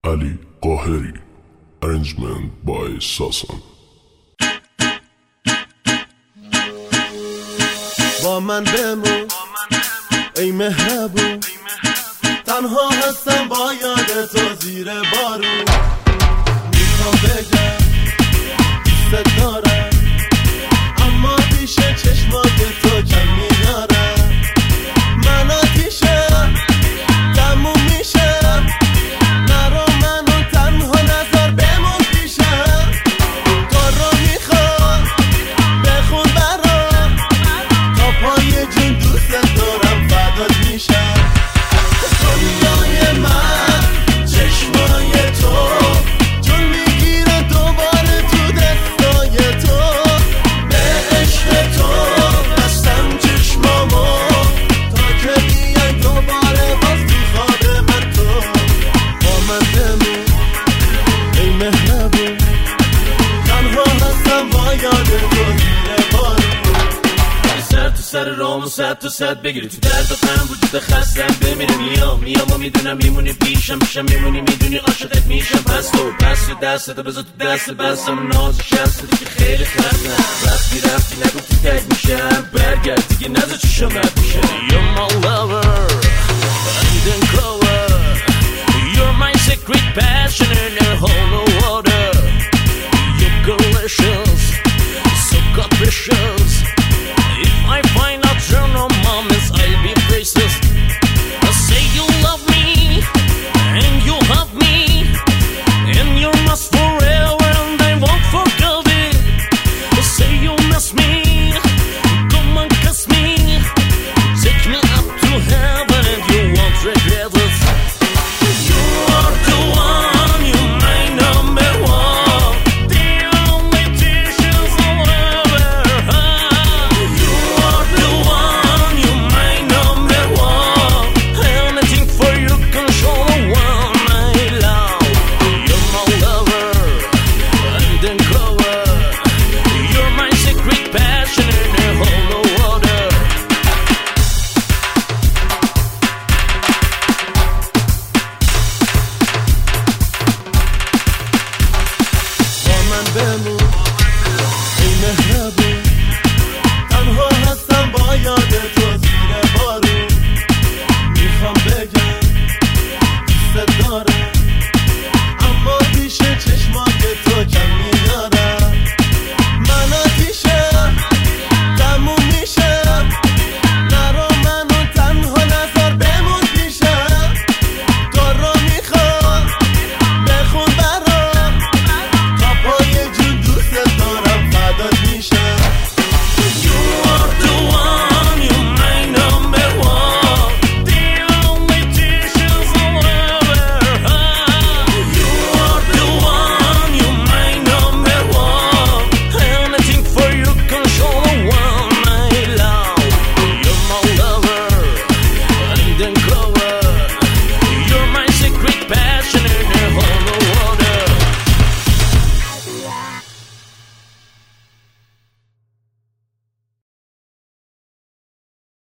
Ali Qaheri. Arrangement by Sasan. با من بمون ای مهربون، تنها هستم با یاد تو زیر بارون. میخوام بگم دوست دارم، اما پیش چشمات تو کم میارم. من آتیشم تموم میشم، نرو منو تنها نذار بمون پیشم. کارو میخوام بخون برام، تا پای جون دوست دارم فدات میشم. دنیای من چشمای تو جون میگیره دوباره تو دستای تو. به عشق تو بستم چشمامو، تا که بیای دوباره باز تو خواب من تو. با من بمون ای مهربون، تنها هستم با یاد تو زیر بارون. سر تو سر رام و صد تو صد بگیری تو درد و غم وجود خستم بمیره. میام و میدونم میمونی پیشم میمونی میدونی عاشقت میشم. پس تو دستتو بذار تو دست بستم، ناز شستت که خیلی خستم. رفتی نگفتی تک میشم، برگرد دیگه نذار چشم رد میشه. You're my lover, hidden clover, you're my secret past.